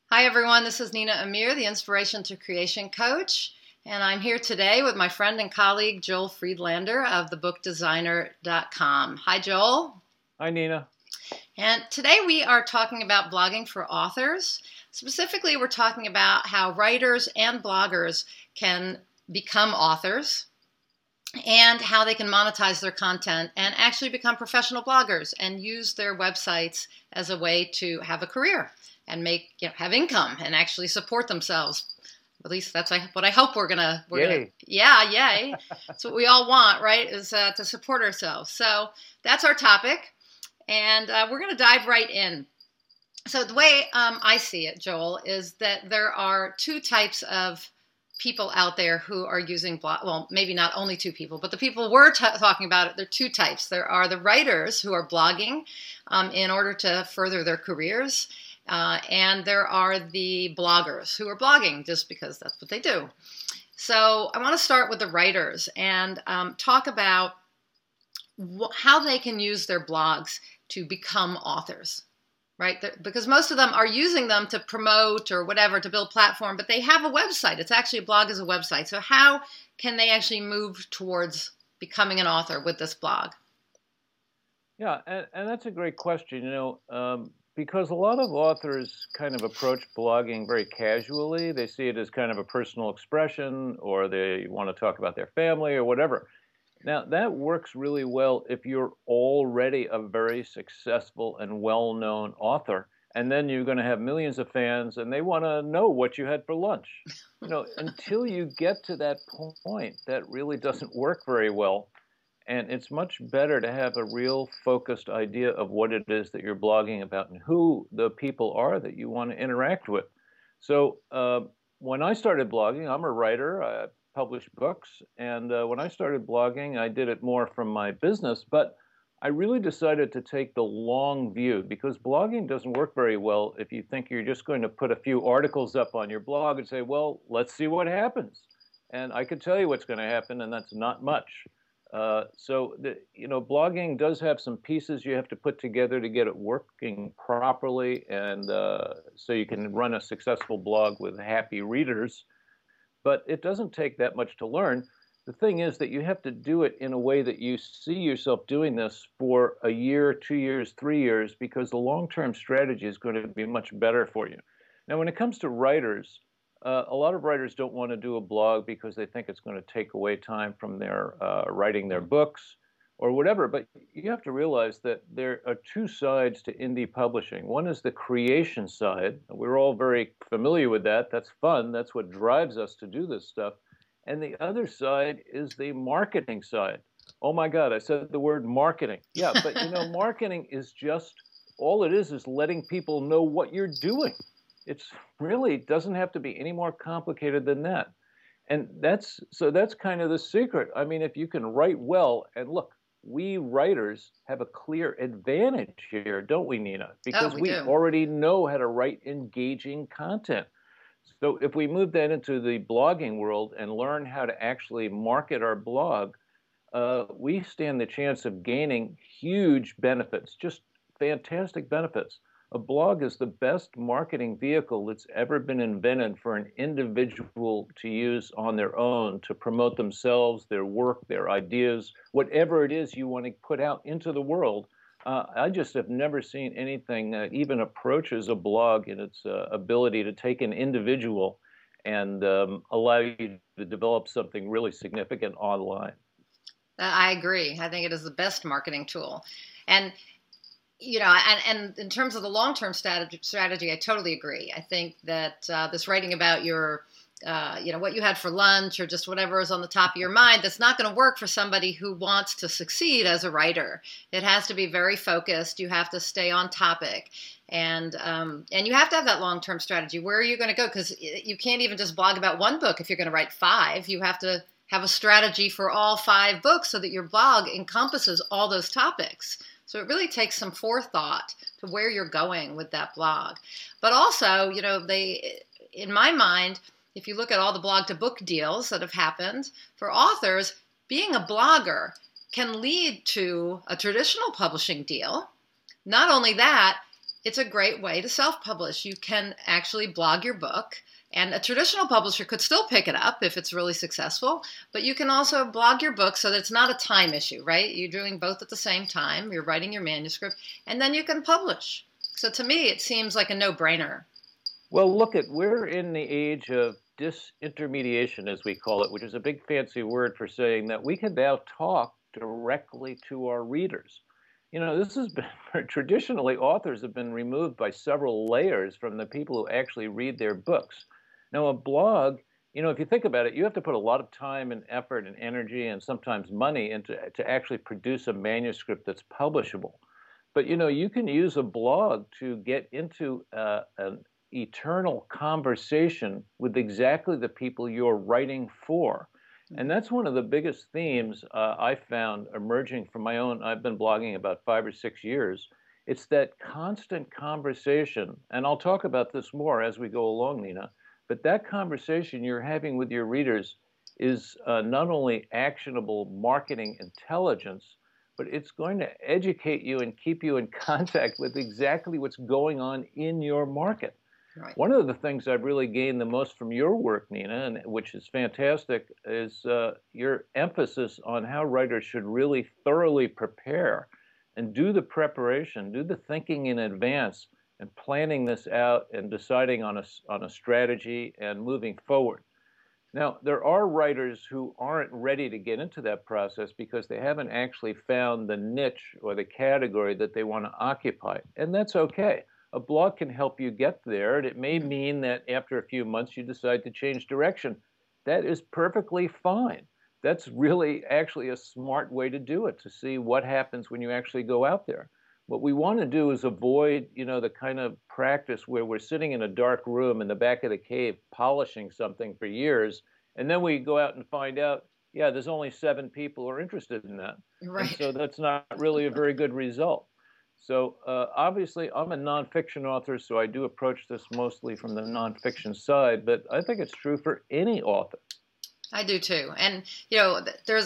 Hi, everyone. This is Nina Amir, the Inspiration to Creation Coach. And I'm here today with my friend and colleague, Joel Friedlander of thebookdesigner.com. Hi, Joel. Hi, Nina. And today we are talking about blogging for authors. Specifically, we're talking about how writers and bloggers can become authors and how they can monetize their content and actually become professional bloggers and use their websites as a way to have a career and have income and actually support themselves. At least that's what I hope we're gonna. Yeah, yay! That's what we all want, right? Is to support ourselves. So that's our topic, and we're gonna dive right in. So the way I see it, Joel, is that there are two types of people out there who are using blog. Well, maybe not only two people, but the people we're talking about, there are two types. There are the writers who are blogging in order to further their careers. And there are the bloggers who are blogging just because that's what they do. So I want to start with the writers and talk about how they can use their blogs to become authors, right? Because most of them are using them to promote or whatever, to build platform, but they have a website. It's actually a blog is a website. So how can they actually move towards becoming an author with this blog? Yeah, and that's a great question. Because a lot of authors kind of approach blogging very casually. They see it as kind of a personal expression, or they want to talk about their family or whatever. Now, that works really well if you're already a very successful and well-known author, and then you're going to have millions of fans, and they want to know what you had for lunch. Until you get to that point, that really doesn't work very well. And it's much better to have a real focused idea of what it is that you're blogging about and who the people are that you want to interact with. So when I started blogging, I'm a writer. I publish books. And when I started blogging, I did it more from my business. But I really decided to take the long view because blogging doesn't work very well if you think you're just going to put a few articles up on your blog and say, well, let's see what happens. And I can tell you what's going to happen, and that's not much. Blogging does have some pieces you have to put together to get it working properly, and so you can run a successful blog with happy readers. But it doesn't take that much to learn. The thing is that you have to do it in a way that you see yourself doing this for a year, 2 years, 3 years, because the long-term strategy is going to be much better for you. Now, when it comes to writers, a lot of writers don't want to do a blog because they think it's going to take away time from their writing their books or whatever. But you have to realize that there are two sides to indie publishing. One is the creation side. We're all very familiar with that. That's fun. That's what drives us to do this stuff. And the other side is the marketing side. Oh my God, I said the word marketing. Yeah, but marketing is just, all it is letting people know what you're doing. It's really doesn't have to be any more complicated than that. And that's kind of the secret. I mean, if you can write well, and look, we writers have a clear advantage here, don't we, Nina? Because we already know how to write engaging content. So if we move that into the blogging world and learn how to actually market our blog, we stand the chance of gaining huge benefits, just fantastic benefits. A blog is the best marketing vehicle that's ever been invented for an individual to use on their own to promote themselves, their work, their ideas, whatever it is you want to put out into the world. I just have never seen anything that even approaches a blog in its ability to take an individual and allow you to develop something really significant online. I agree. I think it is the best marketing tool. And and in terms of the long-term strategy, I totally agree. I think that this writing about your, what you had for lunch or just whatever is on the top of your mind, that's not going to work for somebody who wants to succeed as a writer. It has to be very focused. You have to stay on topic. And you have to have that long-term strategy. Where are you going to go? Because you can't even just blog about one book if you're going to write 5. You have to have a strategy for all 5 books so that your blog encompasses all those topics. So it really takes some forethought to where you're going with that blog. But also, in my mind, if you look at all the blog to book deals that have happened for authors, being a blogger can lead to a traditional publishing deal. Not only that, it's a great way to self-publish. You can actually blog your book, and a traditional publisher could still pick it up if it's really successful, but you can also blog your book so that it's not a time issue, right? You're doing both at the same time. You're writing your manuscript, and then you can publish. So to me, it seems like a no-brainer. Well, we're in the age of disintermediation, as we call it, which is a big fancy word for saying that we can now talk directly to our readers. This has been traditionally authors have been removed by several layers from the people who actually read their books. Now, a blog, if you think about it, you have to put a lot of time and effort and energy and sometimes money into to actually produce a manuscript that's publishable. But you can use a blog to get into an eternal conversation with exactly the people you're writing for. And that's one of the biggest themes I found emerging from my own. I've been blogging about 5 or 6 years. It's that constant conversation, and I'll talk about this more as we go along, Nina, but that conversation you're having with your readers is not only actionable marketing intelligence, but it's going to educate you and keep you in contact with exactly what's going on in your market. Right. One of the things I've really gained the most from your work, Nina, and which is fantastic, is your emphasis on how writers should really thoroughly prepare and do the preparation, do the thinking in advance, and planning this out and deciding on a strategy and moving forward. Now, there are writers who aren't ready to get into that process because they haven't actually found the niche or the category that they want to occupy, and that's okay. A blog can help you get there, and it may mean that after a few months you decide to change direction. That is perfectly fine. That's really actually a smart way to do it, to see what happens when you actually go out there. What we want to do is avoid, the kind of practice where we're sitting in a dark room in the back of the cave polishing something for years, and then we go out and find out, yeah, there's only 7 people who are interested in that. Right. And so that's not really a very good result. So obviously, I'm a nonfiction author, so I do approach this mostly from the nonfiction side, but I think it's true for any author. I do too. And, there's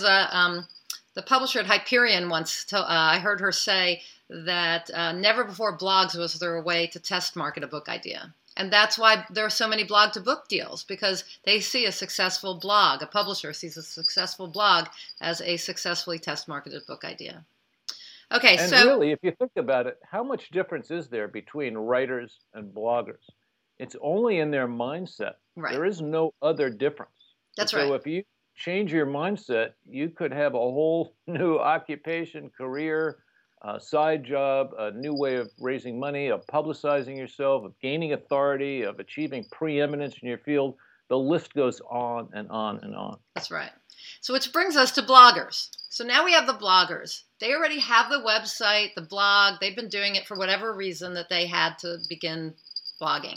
the publisher at Hyperion once, I heard her say that never before blogs was there a way to test market a book idea. And that's why there are so many blog-to-book deals, because they see a successful blog, a publisher sees a successful blog as a successfully test-marketed book idea. Okay, and so really, if you think about it, how much difference is there between writers and bloggers? It's only in their mindset. Right. There is no other difference. That's right. So if you change your mindset, you could have a whole new occupation, career, side job, a new way of raising money, of publicizing yourself, of gaining authority, of achieving preeminence in your field. The list goes on and on and on. That's right. So which brings us to bloggers. So now we have the bloggers. They already have the website, the blog. They've been doing it for whatever reason that they had to begin blogging.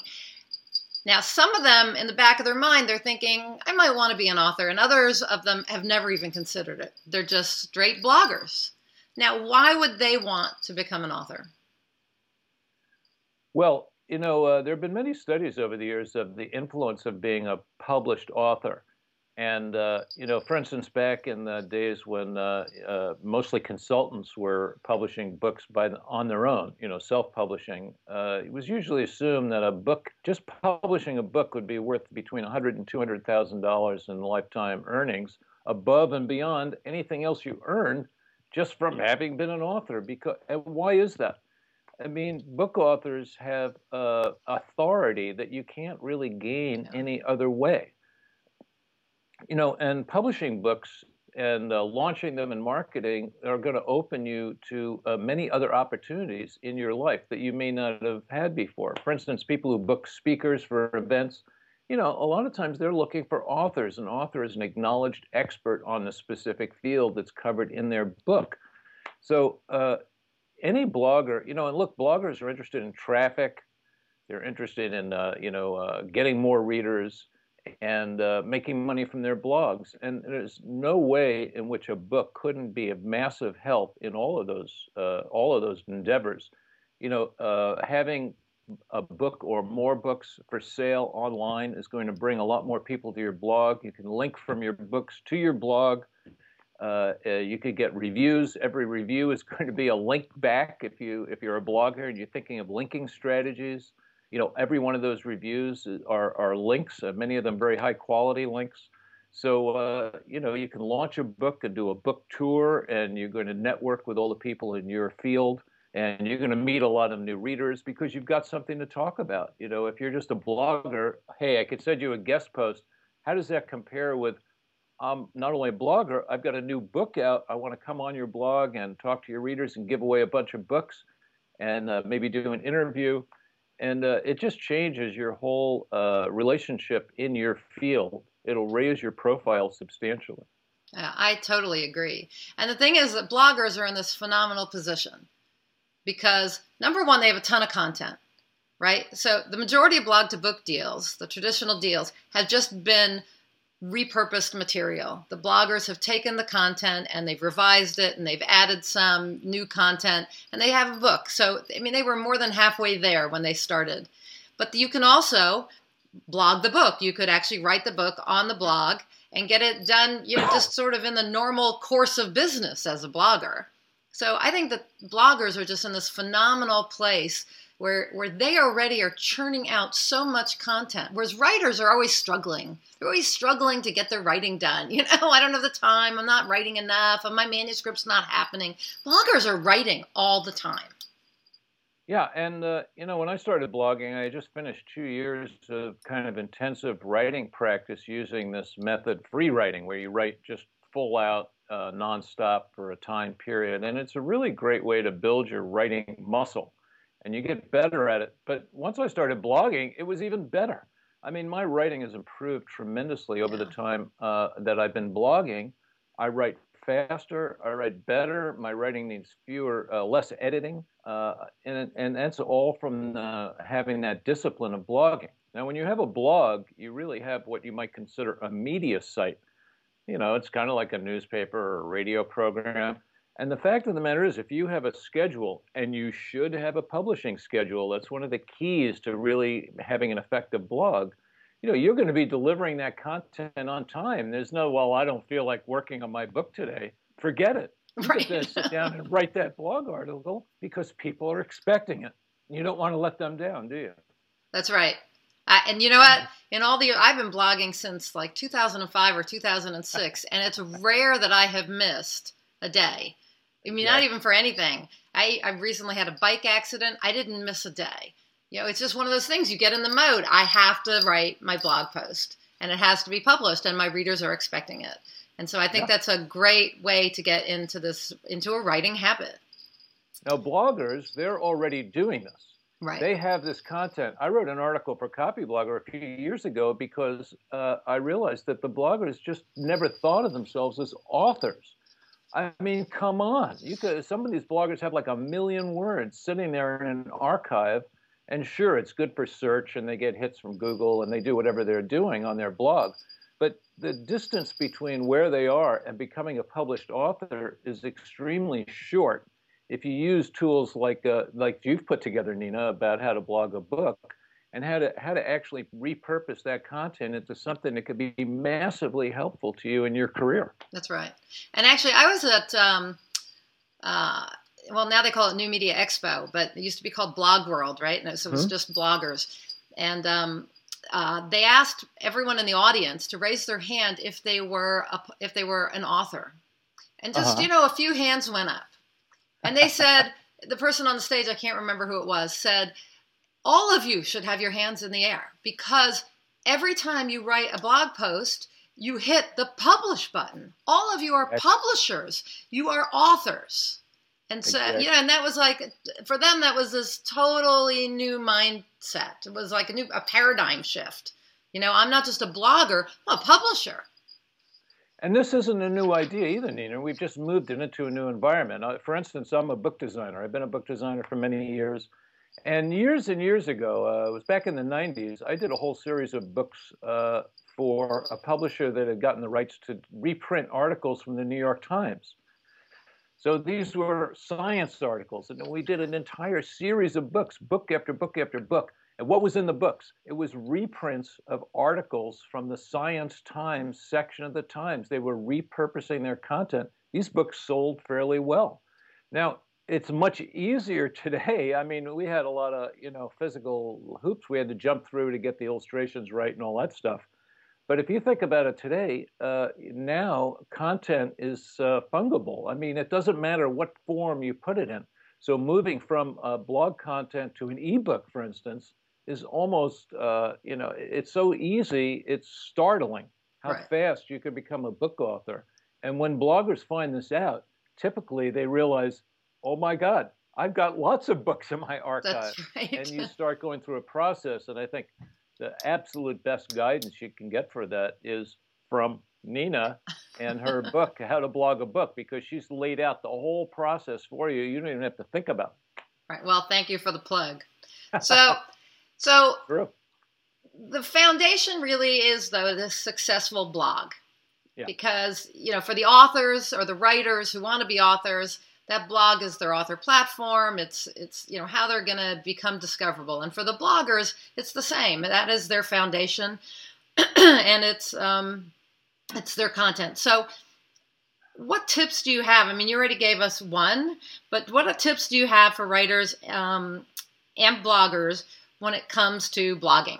Now, some of them, in the back of their mind, they're thinking, I might want to be an author, and others of them have never even considered it. They're just straight bloggers. Now, why would they want to become an author? Well, there have been many studies over the years of the influence of being a published author. And, for instance, back in the days when mostly consultants were publishing books on their own, self-publishing, it was usually assumed that just publishing a book would be worth between $100,000 and $200,000 in lifetime earnings, above and beyond anything else you earn just from having been an author. And why is that? I mean, book authors have authority that you can't really gain any other way. And publishing books and launching them in marketing are going to open you to many other opportunities in your life that you may not have had before. For instance, people who book speakers for events, a lot of times they're looking for authors. An author is an acknowledged expert on the specific field that's covered in their book. So any blogger, and look, bloggers are interested in traffic. They're interested in, getting more readers and making money from their blogs. And there's no way in which a book couldn't be of massive help in all of those endeavors. Having a book or more books for sale online is going to bring a lot more people to your blog. You can link from your books to your blog. You could get reviews. Every review is going to be a link back if you're a blogger and you're thinking of linking strategies. Every one of those reviews are links, many of them very high quality links. So, you can launch a book and do a book tour, and you're going to network with all the people in your field, and you're going to meet a lot of new readers because you've got something to talk about. If you're just a blogger, hey, I could send you a guest post. How does that compare with I'm not only a blogger, I've got a new book out. I want to come on your blog and talk to your readers and give away a bunch of books and maybe do an interview. And it just changes your whole relationship in your field. It'll raise your profile substantially. I totally agree. And the thing is that bloggers are in this phenomenal position because, number one, they have a ton of content, right? So the majority of blog to book deals, the traditional deals, have just been repurposed material. The bloggers have taken the content and they've revised it and they've added some new content and they have a book. So, I mean, they were more than halfway there when they started. But you can also blog the book. You could actually write the book on the blog and get it done, just sort of in the normal course of business as a blogger. So I think that bloggers are just in this phenomenal place where they already are churning out so much content, whereas writers are always struggling. They're always struggling to get their writing done. I don't have the time. I'm not writing enough. My manuscript's not happening. Bloggers are writing all the time. Yeah, and when I started blogging, I just finished 2 years of kind of intensive writing practice using this method, free writing, where you write just full out, nonstop for a time period. And it's a really great way to build your writing muscle. And you get better at it. But once I started blogging, it was even better. I mean, my writing has improved tremendously over the time that I've been blogging. I write faster, I write better. My writing needs less editing. And that's all from having that discipline of blogging. Now, when you have a blog, you really have what you might consider a media site. It's kind of like a newspaper or a radio program. And the fact of the matter is, if you have a schedule, and you should have a publishing schedule, that's one of the keys to really having an effective blog. You're going to be delivering that content on time. There's no, well, I don't feel like working on my book today. Forget it. You Right. get to sit down and write that blog article because people are expecting it. You don't want to let them down, do you? That's right. And you know what? I've been blogging since like 2005 or 2006, and it's rare that I have missed a day. I mean, not even for anything. I recently had a bike accident. I didn't miss a day. It's just one of those things. You get in the mode. I have to write my blog post, and it has to be published, and my readers are expecting it. And so I think that's a great way to get into a writing habit. Now, bloggers, they're already doing this. Right. They have this content. I wrote an article for Copyblogger a few years ago because I realized that the bloggers just never thought of themselves as authors. I mean, come on. Some of these bloggers have like 1 million words sitting there in an archive. And sure, it's good for search and they get hits from Google and they do whatever they're doing on their blog. But the distance between where they are and becoming a published author is extremely short. If you use tools like you've put together, Nina, about how to blog a book and how to actually repurpose that content into something that could be massively helpful to you in your career. That's right. And actually, I was at, now they call it New Media Expo, but it used to be called Blog World, right? And so it was just bloggers. And they asked everyone in the audience to raise their hand if they were an author. And just, a few hands went up. And they said, the person on the stage, I can't remember who it was, said, all of you should have your hands in the air because every time you write a blog post, you hit the publish button. All of you are publishers. You are authors. And so, and that was like, for them, that was this totally new mindset. It was like a paradigm shift. I'm not just a blogger, I'm a publisher. And this isn't a new idea either, Nina. We've just moved it into a new environment. For instance, I'm a book designer. I've been a book designer for many years. And years ago, it was back in the 90s, I did a whole series of books for a publisher that had gotten the rights to reprint articles from the New York Times. So these were science articles, and we did an entire series of books, book after book after book. And what was in the books? It was reprints of articles from the Science Times section of the Times. They were repurposing their content. These books sold fairly well. Now, it's much easier today. I mean, we had a lot of, physical hoops we had to jump through to get the illustrations right and all that stuff. But if you think about it today, now content is fungible. I mean, it doesn't matter what form you put it in. So moving from blog content to an ebook, for instance, is almost, it's so easy, it's startling how fast you can become a book author. And when bloggers find this out, typically they realize, oh my God, I've got lots of books in my archive. That's right. And you start going through a process. And I think the absolute best guidance you can get for that is from Nina and her book, How to Blog a Book, because she's laid out the whole process for you. You don't even have to think about it. Right. Well, thank you for the plug. So True. The foundation really is, though, this successful blog. Yeah. Because, for the authors or the writers who want to be authors, that blog is their author platform. It's how they're going to become discoverable. And for the bloggers, it's the same. That is their foundation, and it's their content. So what tips do you have? I mean, you already gave us one, but what tips do you have for writers and bloggers when it comes to blogging?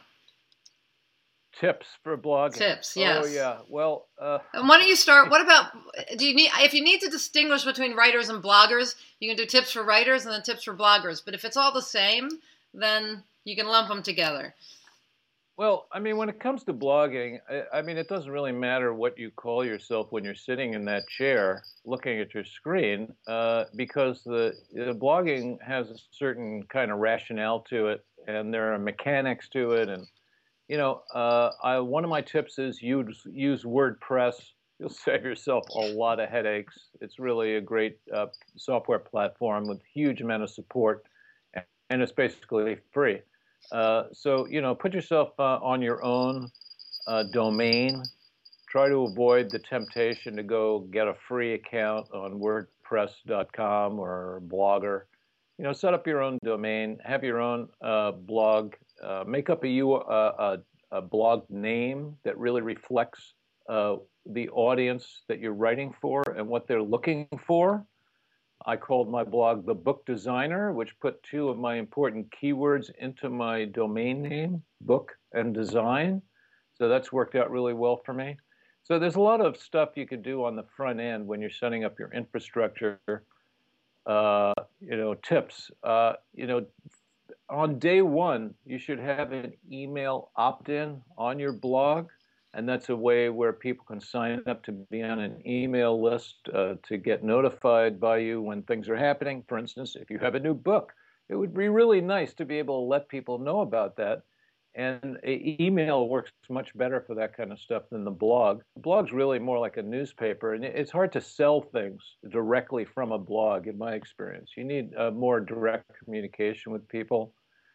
Tips for blogging. Tips, yes. Oh yeah. Well, and why don't you start? What about if you need to distinguish between writers and bloggers, you can do tips for writers and then tips for bloggers. But if it's all the same, then you can lump them together. Well, I mean, when it comes to blogging, I mean, it doesn't really matter what you call yourself when you're sitting in that chair looking at your screen, because the blogging has a certain kind of rationale to it, and there are mechanics to it, and one of my tips is use WordPress. You'll save yourself a lot of headaches. It's really a great software platform with huge amount of support, and it's basically free. So put yourself on your own domain. Try to avoid the temptation to go get a free account on WordPress.com or Blogger. Set up your own domain, have your own blog. Make up a blog name that really reflects the audience that you're writing for and what they're looking for. I called my blog The Book Designer, which put two of my important keywords into my domain name, book and design. So that's worked out really well for me. So there's a lot of stuff you can do on the front end when you're setting up your infrastructure. Tips. On day one, you should have an email opt-in on your blog, and that's a way where people can sign up to be on an email list to get notified by you when things are happening. For instance, if you have a new book, it would be really nice to be able to let people know about that. And email works much better for that kind of stuff than the blog. The blog's really more like a newspaper, and it's hard to sell things directly from a blog, in my experience. You need more direct communication with people.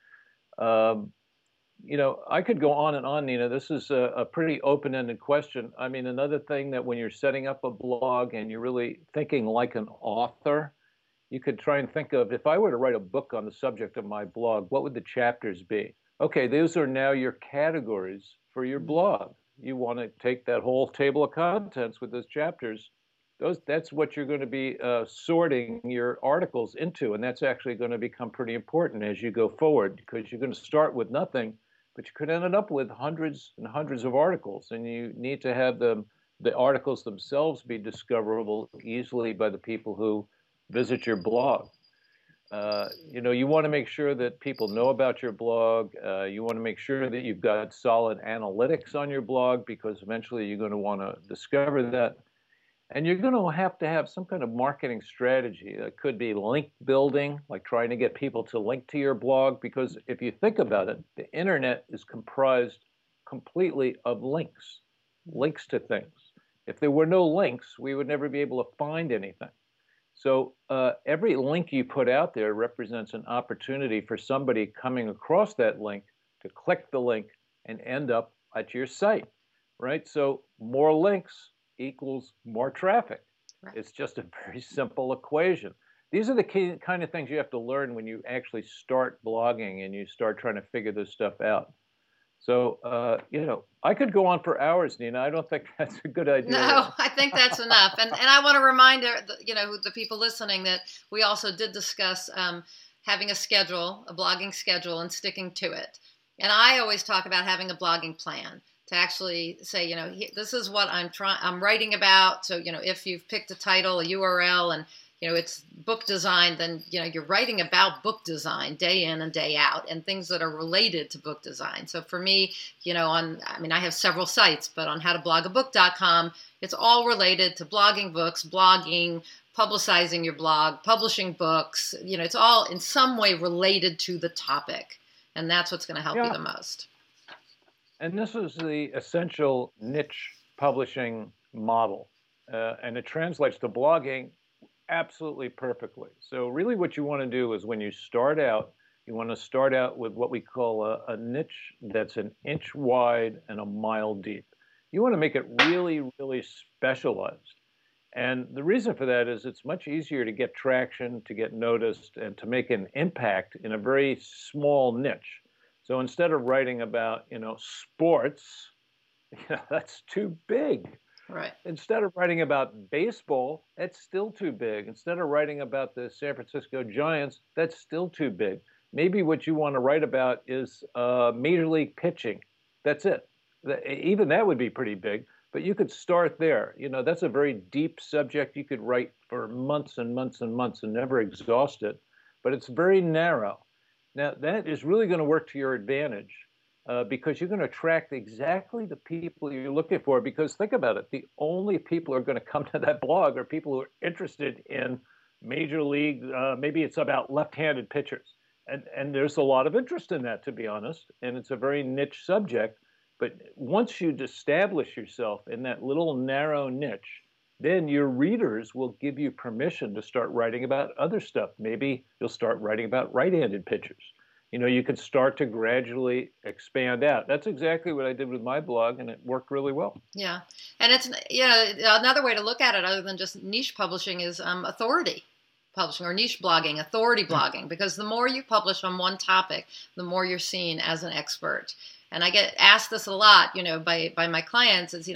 I could go on and on, Nina. This is a pretty open-ended question. I mean, another thing that when you're setting up a blog and you're really thinking like an author, you could try and think of, if I were to write a book on the subject of my blog, what would the chapters be? Okay, those are now your categories for your blog. You want to take that whole table of contents with those chapters. That's what you're going to be sorting your articles into, and that's actually going to become pretty important as you go forward, because you're going to start with nothing, but you could end up with hundreds and hundreds of articles, and you need to have the articles themselves be discoverable easily by the people who visit your blog. You want to make sure that people know about your blog. You want to make sure that you've got solid analytics on your blog, because eventually you're going to want to discover that. And you're going to have some kind of marketing strategy. It could be link building, like trying to get people to link to your blog, because if you think about it, the internet is comprised completely of links to things. If there were no links, we would never be able to find anything. So every link you put out there represents an opportunity for somebody coming across that link to click the link and end up at your site, right? So more links equals more traffic. Right. It's just a very simple equation. these are the kind of things you have to learn when you actually start blogging and you start trying to figure this stuff out. So, I could go on for hours, Nina. I don't think that's a good idea. No, I think that's enough. And I want to remind the people listening that we also did discuss having a schedule, a blogging schedule, and sticking to it. And I always talk about having a blogging plan to actually say, this is what I'm writing about. So, if you've picked a title, a URL, and it's book design, then, you're writing about book design day in and day out and things that are related to book design. So for me, I have several sites, but on howtoblogAbook.com, it's all related to blogging books, blogging, publicizing your blog, publishing books. It's all in some way related to the topic. And that's what's going to help you the most. And this is the essential niche publishing model. And it translates to blogging absolutely perfectly. So really what you want to do is when you start out, you want to start out with what we call a niche that's an inch wide and a mile deep. You want to make it really, really specialized. And the reason for that is it's much easier to get traction, to get noticed, and to make an impact in a very small niche. So instead of writing about, sports, that's too big. Right. Instead of writing about baseball, that's still too big. Instead of writing about the San Francisco Giants, that's still too big. Maybe what you want to write about is Major League pitching. That's it. Even that would be pretty big, but you could start there. That's a very deep subject. You could write for months and months and months and never exhaust it, but it's very narrow. Now, that is really going to work to your advantage. Because you're going to attract exactly the people you're looking for. Because think about it, the only people who are going to come to that blog are people who are interested in Major League, maybe it's about left-handed pitchers. And there's a lot of interest in that, to be honest, and it's a very niche subject. But once you establish yourself in that little narrow niche, then your readers will give you permission to start writing about other stuff. Maybe you'll start writing about right-handed pitchers. You could start to gradually expand out. That's exactly what I did with my blog, and it worked really well. Yeah. And it's, another way to look at it other than just niche publishing is authority publishing or niche blogging, authority blogging, because the more you publish on one topic, the more you're seen as an expert. And I get asked this a lot, by my clients is,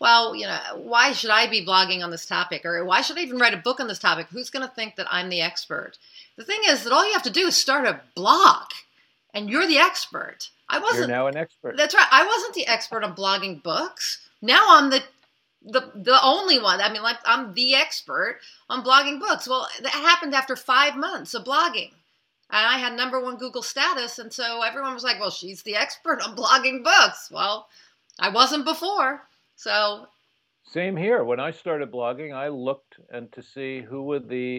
why should I be blogging on this topic? Or why should I even write a book on this topic? Who's going to think that I'm the expert? The thing is that all you have to do is start a blog. And you're the expert. You're now an expert. That's right. I wasn't the expert on blogging books. Now I'm the only one. I'm the expert on blogging books. Well, that happened after 5 months of blogging. And I had #1 Google status. And so everyone was like, well, she's the expert on blogging books. Well, I wasn't before. So. Same here. When I started blogging, I looked to see who were the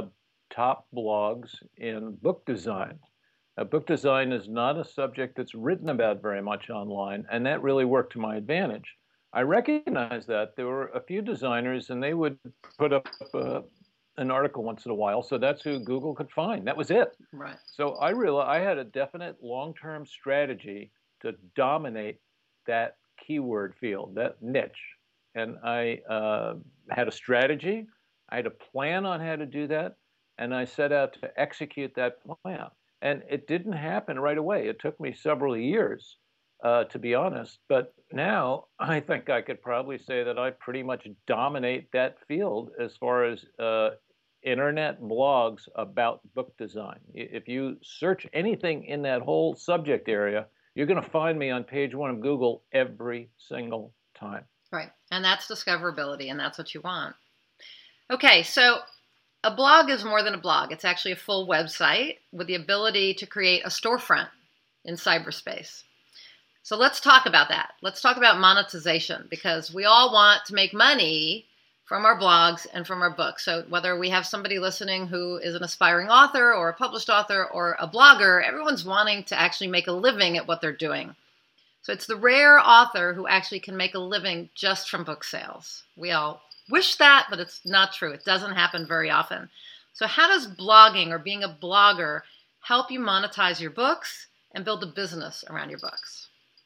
top blogs in book design. Book design is not a subject that's written about very much online, and that really worked to my advantage. I recognized that there were a few designers, and they would put up an article once in a while, so that's who Google could find. That was it. Right. So I realized I had a definite long-term strategy to dominate that keyword field, that niche. And I had a strategy. I had a plan on how to do that, and I set out to execute that plan. And it didn't happen right away. It took me several years, to be honest. But now I think I could probably say that I pretty much dominate that field as far as internet blogs about book design. If you search anything in that whole subject area, you're going to find me on page 1 of Google every single time. Right. And that's discoverability, and that's what you want. Okay, so a blog is more than a blog. It's actually a full website with the ability to create a storefront in cyberspace. So let's talk about that. Let's talk about monetization, because we all want to make money from our blogs and from our books. So whether we have somebody listening who is an aspiring author or a published author or a blogger, everyone's wanting to actually make a living at what they're doing. So it's the rare author who actually can make a living just from book sales. We all wish that, but it's not true. It doesn't happen very often. So how does blogging or being a blogger help you monetize your books and build a business around your books?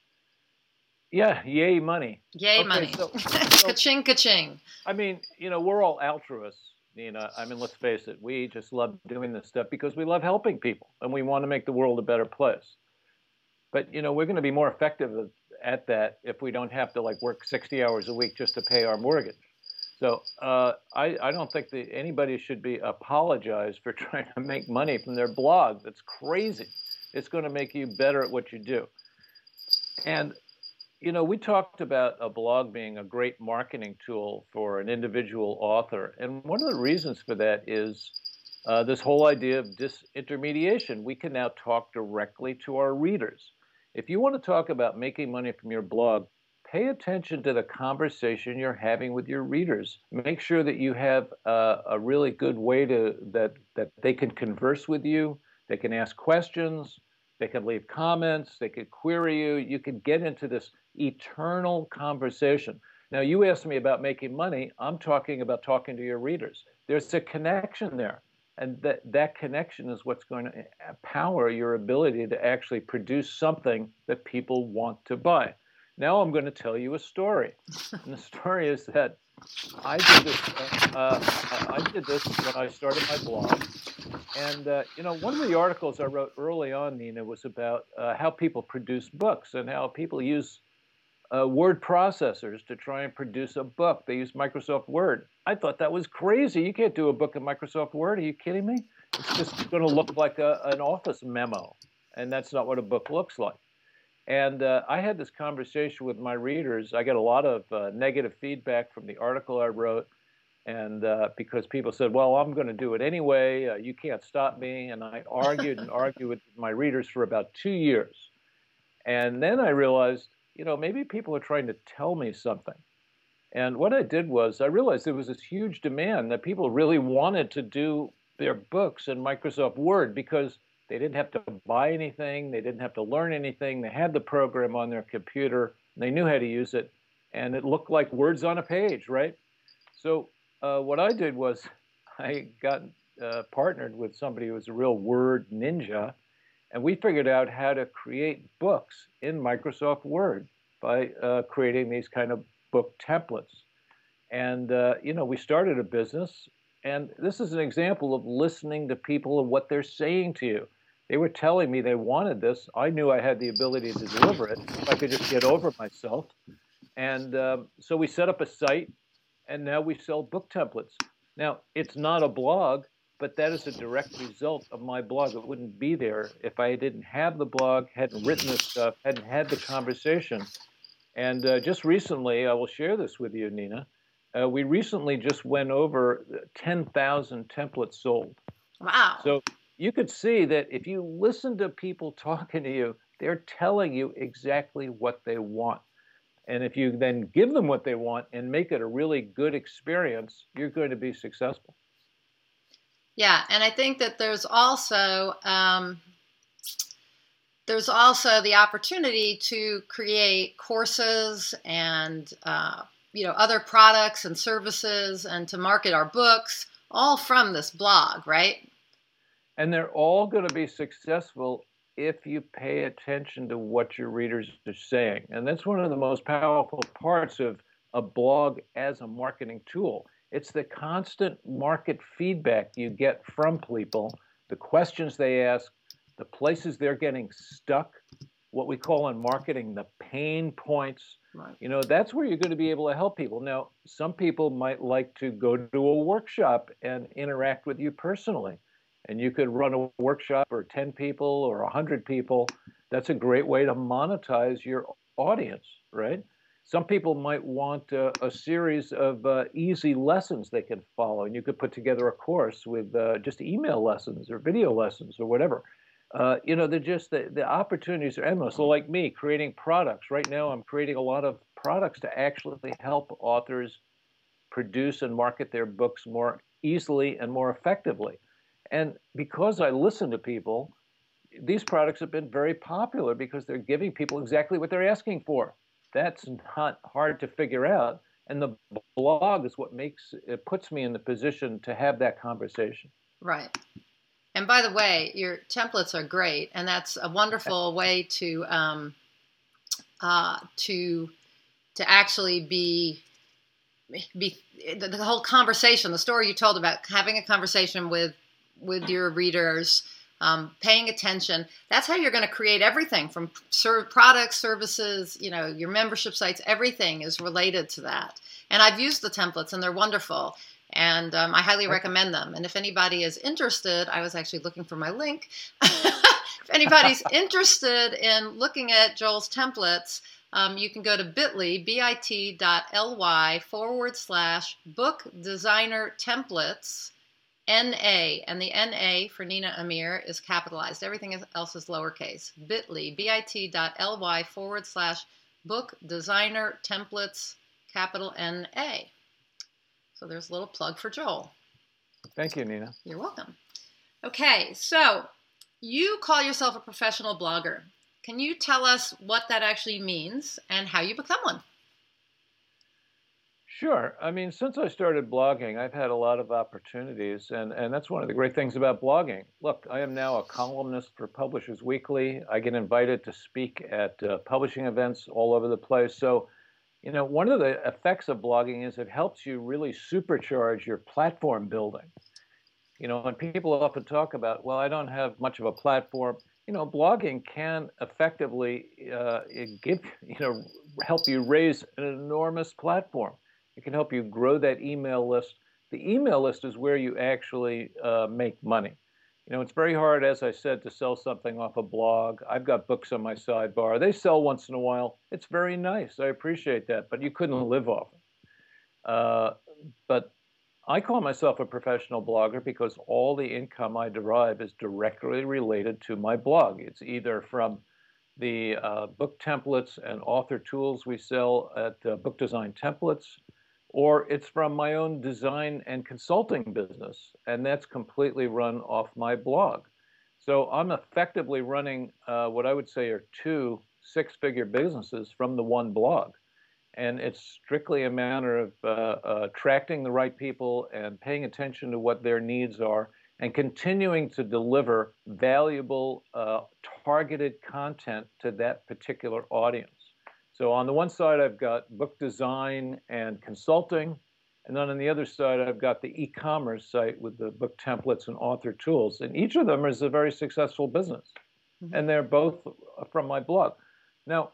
Yeah, yay money. Yay money. So, ka-ching, ka-ching. I mean, we're all altruists, Nina. I mean, let's face it, we just love doing this stuff because we love helping people and we want to make the world a better place. But, we're going to be more effective at that if we don't have to like work 60 hours a week just to pay our mortgage. So I don't think that anybody should be apologized for trying to make money from their blog. That's crazy. It's going to make you better at what you do. And, we talked about a blog being a great marketing tool for an individual author. And one of the reasons for that is this whole idea of disintermediation. We can now talk directly to our readers. If you want to talk about making money from your blog, pay attention to the conversation you're having with your readers. Make sure that you have a really good way that they can converse with you. They can ask questions. They can leave comments. They could query you. You can get into this eternal conversation. Now, you asked me about making money. I'm talking about talking to your readers. There's a connection there. And that connection is what's going to power your ability to actually produce something that people want to buy. Now I'm going to tell you a story. And the story is that I did this when I started my blog. And, one of the articles I wrote early on, Nina, was about how people produce books and how people use word processors to try and produce a book. They use Microsoft Word. I thought that was crazy. You can't do a book in Microsoft Word. Are you kidding me? It's just going to look like an office memo. And that's not what a book looks like. And I had this conversation with my readers. I got a lot of negative feedback from the article I wrote. And because people said, well, I'm going to do it anyway. You can't stop me. And I argued and argued with my readers for about 2 years. And then I realized, maybe people are trying to tell me something. And what I did was I realized there was this huge demand that people really wanted to do their books in Microsoft Word because they didn't have to buy anything. They didn't have to learn anything. They had the program on their computer. And they knew how to use it. And it looked like words on a page, right? So what I did was I got partnered with somebody who was a real word ninja. And we figured out how to create books in Microsoft Word by creating these kind of book templates. And, we started a business. And this is an example of listening to people and what they're saying to you. They were telling me they wanted this. I knew I had the ability to deliver it if I could just get over myself. And so we set up a site, and now we sell book templates. Now, it's not a blog, but that is a direct result of my blog. It wouldn't be there if I didn't have the blog, hadn't written this stuff, hadn't had the conversation. And just recently, I will share this with you, Nina. We recently just went over 10,000 templates sold. Wow. So you could see that if you listen to people talking to you, they're telling you exactly what they want. And if you then give them what they want and make it a really good experience, you're going to be successful. Yeah, and I think that there's also the opportunity to create courses and other products and services and to market our books all from this blog, right? And they're all going to be successful if you pay attention to what your readers are saying. And that's one of the most powerful parts of a blog as a marketing tool. It's the constant market feedback you get from people, the questions they ask, the places they're getting stuck, what we call in marketing the pain points. Right. That's where you're going to be able to help people. Now, some people might like to go to a workshop and interact with you personally. And you could run a workshop for 10 people or 100 people. That's a great way to monetize your audience, right? Some people might want a series of easy lessons they can follow. And you could put together a course with just email lessons or video lessons or whatever. They're just the opportunities are endless. So like me, creating products. Right now, I'm creating a lot of products to actually help authors produce and market their books more easily and more effectively. And because I listen to people, these products have been very popular because they're giving people exactly what they're asking for. That's not hard to figure out. And the blog is what puts me in the position to have that conversation. Right. And by the way, your templates are great, and that's a wonderful way to actually be be the whole conversation, the story you told about having a conversation with your readers, paying attention. That's how you're going to create everything from products, services, your membership sites. Everything is related to that. And I've used the templates, and they're wonderful. And I highly recommend them. And if anybody is interested, I was actually looking for my link. If anybody's interested in looking at Joel's templates, you can go to bit.ly/book designer templates, NA, and the NA for Nina Amir is capitalized. Everything else is lowercase. bit.ly/book designer templates, capital NA. So there's a little plug for Joel. Thank you, Nina. You're welcome. Okay, so you call yourself a professional blogger. Can you tell us what that actually means and how you become one? Sure. I mean, since I started blogging, I've had a lot of opportunities, and that's one of the great things about blogging. Look, I am now a columnist for Publishers Weekly. I get invited to speak at publishing events all over the place. So, one of the effects of blogging is it helps you really supercharge your platform building. When people often talk about, well, I don't have much of a platform, blogging can effectively help you raise an enormous platform. It can help you grow that email list. The email list is where you actually make money. It's very hard, as I said, to sell something off a blog. I've got books on my sidebar. They sell once in a while. It's very nice. I appreciate that, but you couldn't live off it. But I call myself a professional blogger because all the income I derive is directly related to my blog. It's either from the book templates and author tools we sell at Book Design Templates, or it's from my own design and consulting business, and that's completely run off my blog. So I'm effectively running what I would say are 2 six-figure businesses from the one blog. And it's strictly a matter of attracting the right people and paying attention to what their needs are and continuing to deliver valuable, targeted content to that particular audience. So on the one side, I've got book design and consulting. And then on the other side, I've got the e-commerce site with the book templates and author tools. And each of them is a very successful business. Mm-hmm. And they're both from my blog. Now,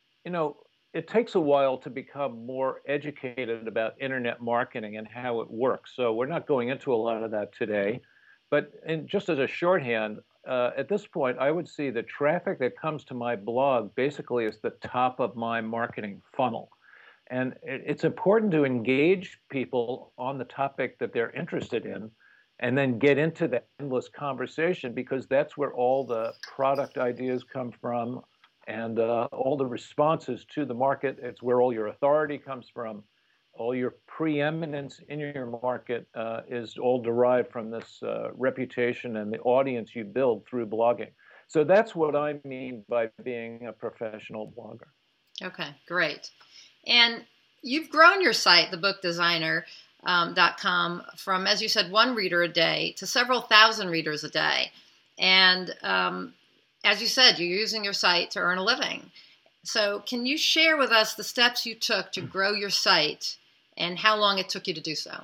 it takes a while to become more educated about internet marketing and how it works. So we're not going into a lot of that today. But just as a shorthand, at this point, I would see the traffic that comes to my blog basically is the top of my marketing funnel. And it's important to engage people on the topic that they're interested in and then get into the endless conversation, because that's where all the product ideas come from and all the responses to the market. It's where all your authority comes from. All your preeminence in your market is all derived from this reputation and the audience you build through blogging. So that's what I mean by being a professional blogger. Okay, great. And you've grown your site, thebookdesigner.com, from, as you said, 1 reader a day to several thousand readers a day. And as you said, you're using your site to earn a living. So can you share with us the steps you took to grow your site and how long it took you to do so?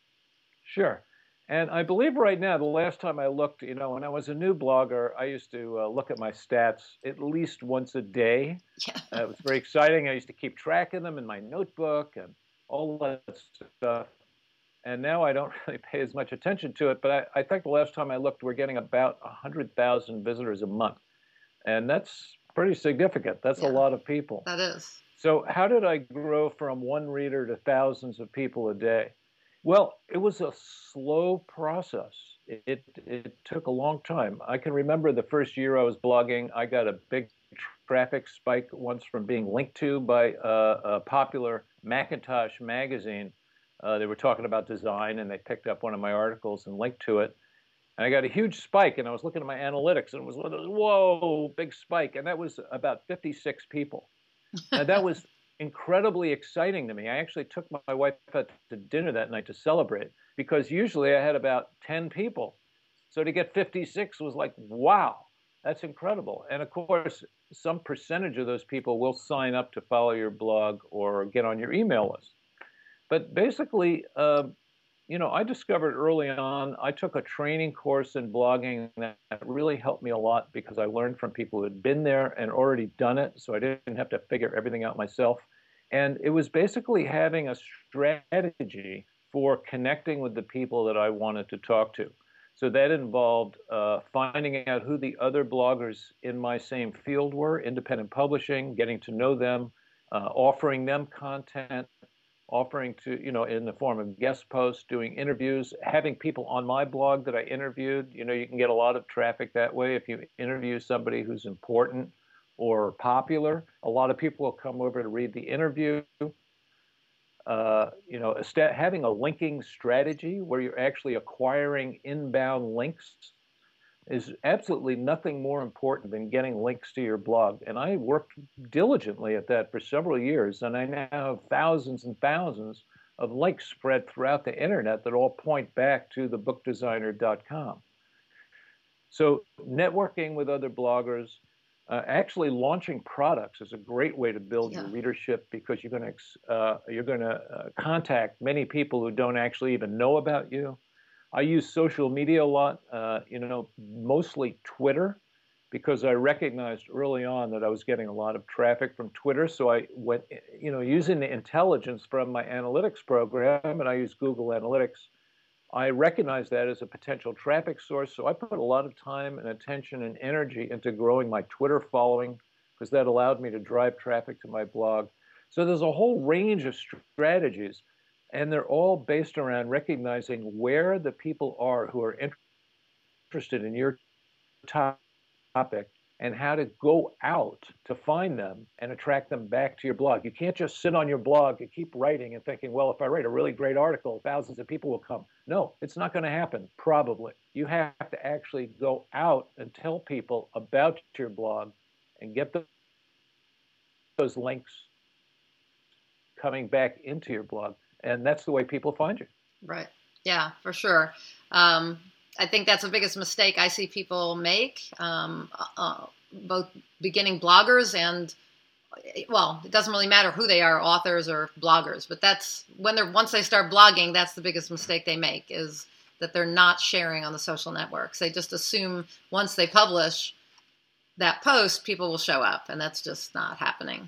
Sure. And I believe right now, the last time I looked, when I was a new blogger, I used to look at my stats at least once a day. Yeah. It was very exciting. I used to keep track of them in my notebook and all that stuff. And now I don't really pay as much attention to it. But I think the last time I looked, we're getting about 100,000 visitors a month. And that's pretty significant. That's a lot of people. That is. So how did I grow from 1 reader to thousands of people a day? Well, it was a slow process. It took a long time. I can remember the first year I was blogging, I got a big traffic spike once from being linked to by a popular Macintosh magazine. They were talking about design, and they picked up one of my articles and linked to it. And I got a huge spike, and I was looking at my analytics, and it was one of those, whoa, big spike. And that was about 56 people. And that was incredibly exciting to me. I actually took my wife out to dinner that night to celebrate, because usually I had about 10 people. So to get 56 was like, wow, that's incredible. And of course, some percentage of those people will sign up to follow your blog or get on your email list. But basically, I discovered early on, I took a training course in blogging that really helped me a lot because I learned from people who had been there and already done it. So I didn't have to figure everything out myself. And it was basically having a strategy for connecting with the people that I wanted to talk to. So that involved finding out who the other bloggers in my same field were, independent publishing, getting to know them, offering them content, offering to, in the form of guest posts, doing interviews, having people on my blog that I interviewed. You can get a lot of traffic that way if you interview somebody who's important or popular. A lot of people will come over to read the interview. Having a linking strategy where you're actually acquiring inbound links is absolutely nothing more important than getting links to your blog. And I worked diligently at that for several years, and I now have thousands and thousands of links spread throughout the internet that all point back to thebookdesigner.com. So networking with other bloggers, actually launching products is a great way to build your readership, because you're going to contact many people who don't actually even know about you. I use social media a lot, mostly Twitter, because I recognized early on that I was getting a lot of traffic from Twitter. So I went, using the intelligence from my analytics program, and I use Google Analytics, I recognized that as a potential traffic source. So I put a lot of time and attention and energy into growing my Twitter following, because that allowed me to drive traffic to my blog. So there's a whole range of strategies, and they're all based around recognizing where the people are who are interested in your topic and how to go out to find them and attract them back to your blog. You can't just sit on your blog and keep writing and thinking, well, if I write a really great article, thousands of people will come. No, it's not going to happen, probably. You have to actually go out and tell people about your blog and get those links coming back into your blog. And that's the way people find you. Right. Yeah, for sure. I think that's the biggest mistake I see people make, both beginning bloggers and, well, it doesn't really matter who they are, authors or bloggers, but that's once they start blogging, that's the biggest mistake they make, is that they're not sharing on the social networks. They just assume once they publish that post, people will show up, and that's just not happening.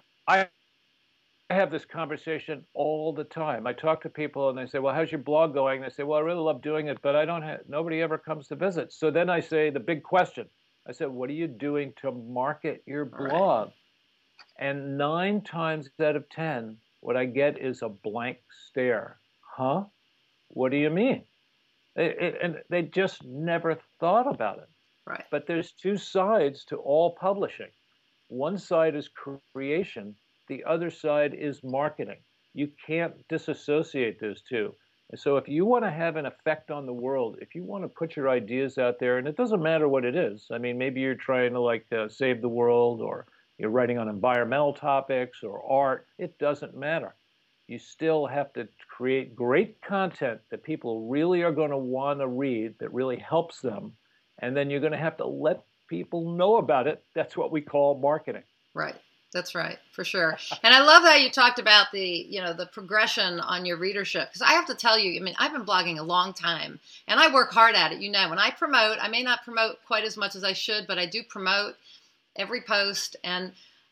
I have this conversation all the time. I talk to people and they say, well, how's your blog going? They say, well, I really love doing it, but nobody ever comes to visit. So then I say the big question. I said, what are you doing to market your blog? Right. And 9 times out of 10, what I get is a blank stare. Huh? What do you mean? And they just never thought about it. Right. But there's 2 sides to all publishing. One side is creation. The other side is marketing. You can't disassociate those 2. And so if you want to have an effect on the world, if you want to put your ideas out there, and it doesn't matter what it is. I mean, maybe you're trying to save the world, or you're writing on environmental topics or art. It doesn't matter. You still have to create great content that people really are going to want to read, that really helps them. And then you're going to have to let people know about it. That's what we call marketing. Right. That's right, for sure. And I love how you talked about the progression on your readership. Because I have to tell you, I mean, I've been blogging a long time, and I work hard at it. When I promote, I may not promote quite as much as I should, but I do promote every post. And,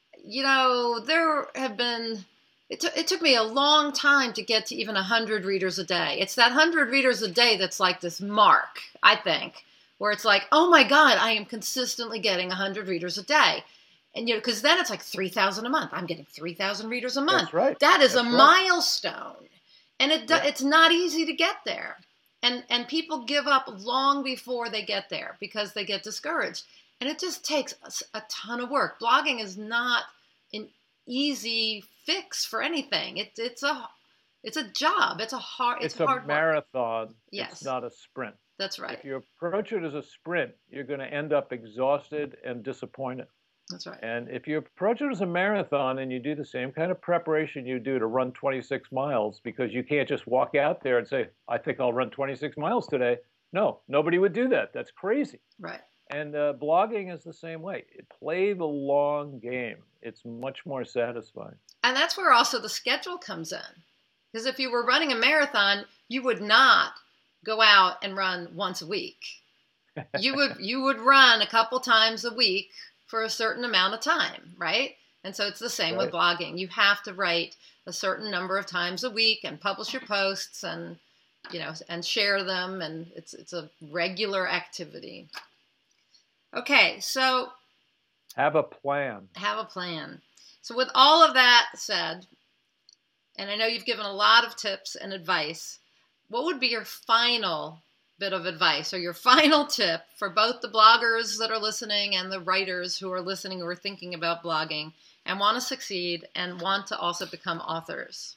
there have been, it took me a long time to get to even 100 readers a day. It's that 100 readers a day that's like this mark, I think, where it's like, oh my God, I am consistently getting 100 readers a day. And, because then it's like 3,000 a month. I'm getting 3,000 readers a month. That's right. That is a milestone. And it's not easy to get there. And people give up long before they get there because they get discouraged. And it just takes a ton of work. Blogging is not an easy fix for anything. It's a job. It's hard marathon. Work. Yes. It's not a sprint. That's right. If you approach it as a sprint, you're going to end up exhausted and disappointed. That's right. And if you approach it as a marathon and you do the same kind of preparation you do to run 26 miles, because you can't just walk out there and say, I think I'll run 26 miles today. No, nobody would do that. That's crazy. Right. And blogging is the same way. Play the long game. It's much more satisfying. And that's where also the schedule comes in. Because if you were running a marathon, you would not go out and run once a week. You would run a couple times a week for a certain amount of time, right? And so it's the same with blogging. You have to write a certain number of times a week and publish your posts and, and share them. And it's a regular activity. Okay, so have a plan. Have a plan. So with all of that said, and I know you've given a lot of tips and advice, what would be your final bit of advice or your final tip for both the bloggers that are listening and the writers who are listening or thinking about blogging and want to succeed and want to also become authors?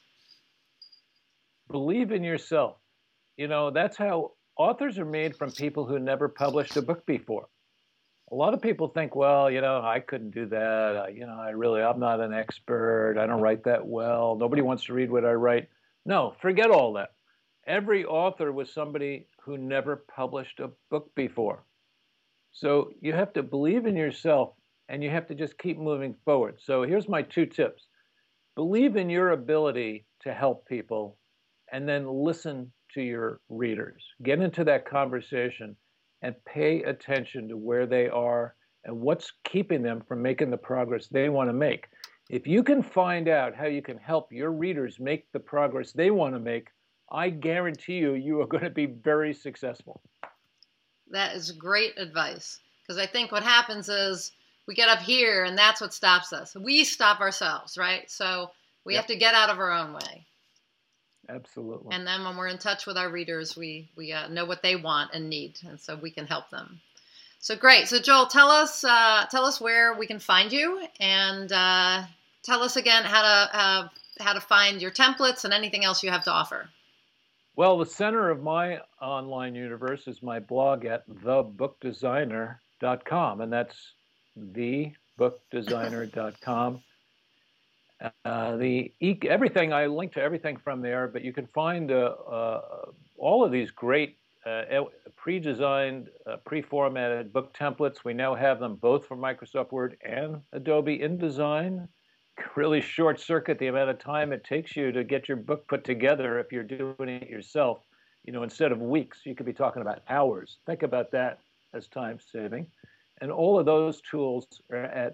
Believe in yourself. That's how authors are made, from people who never published a book before. A lot of people think, well, I couldn't do that. I'm not an expert. I don't write that well. Nobody wants to read what I write. No, forget all that. Every author was somebody who never published a book before. So you have to believe in yourself, and you have to just keep moving forward. So here's my 2 tips. Believe in your ability to help people, and then listen to your readers. Get into that conversation and pay attention to where they are and what's keeping them from making the progress they want to make. If you can find out how you can help your readers make the progress they want to make, I guarantee you are going to be very successful. That is great advice, because I think what happens is we get up here and that's what stops us. We stop ourselves, right? So we have to get out of our own way. Absolutely. And then when we're in touch with our readers, we know what they want and need, and so we can help them. So great. So Joel, tell us where we can find you, and tell us again how to find your templates and anything else you have to offer. Well, the center of my online universe is my blog at thebookdesigner.com, and that's thebookdesigner.com. Everything, I link to everything from there, but you can find all of these great pre-designed, pre-formatted book templates. We now have them both for Microsoft Word and Adobe InDesign. Really short circuit the amount of time it takes you to get your book put together if you're doing it yourself. Instead of weeks, you could be talking about hours. Think about that as time saving. And all of those tools are at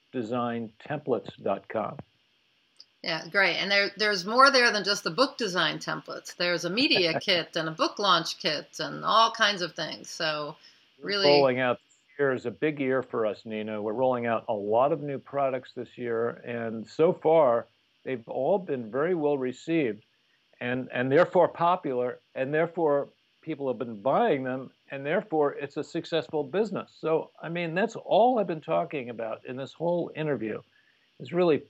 bookdesigntemplates.com. Yeah, great. And there's more there than just the book design templates. There's a media kit and a book launch kit and all kinds of things. So really rolling out this year is a big year for us, Nina. We're rolling out a lot of new products this year, and so far they've all been very well received and therefore popular, and therefore people have been buying them, and therefore it's a successful business. So, that's all I've been talking about in this whole interview. Is really,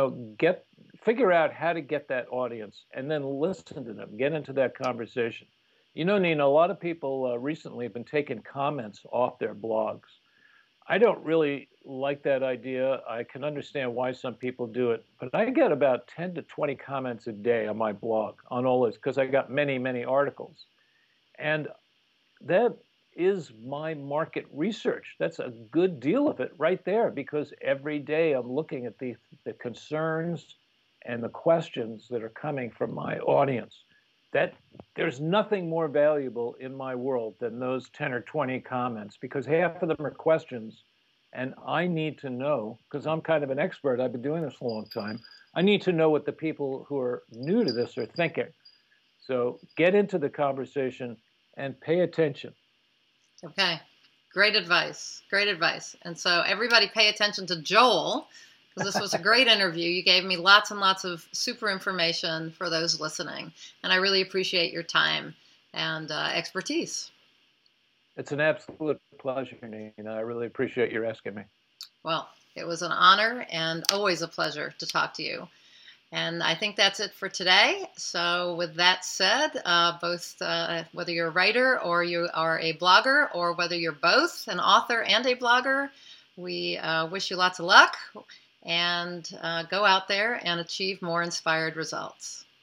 figure out how to get that audience and then listen to them, get into that conversation. Nina, a lot of people recently have been taking comments off their blogs. I don't really like that idea. I can understand why some people do it, but I get about 10 to 20 comments a day on my blog on all this, because I got many, many articles. And that is my market research. That's a good deal of it right there, because every day I'm looking at the concerns and the questions that are coming from my audience. That there's nothing more valuable in my world than those 10 or 20 comments, because half of them are questions, and I need to know, because I'm kind of an expert, I've been doing this a long time, I need to know what the people who are new to this are thinking. So get into the conversation and pay attention. Okay. Great advice. Great advice. And so everybody pay attention to Joel, because this was a great interview. You gave me lots and lots of super information for those listening. And I really appreciate your time and expertise. It's an absolute pleasure, Nina. I really appreciate your asking me. Well, it was an honor and always a pleasure to talk to you. And I think that's it for today. So with that said, whether you're a writer or you are a blogger, or whether you're both an author and a blogger, we wish you lots of luck, and go out there and achieve more inspired results.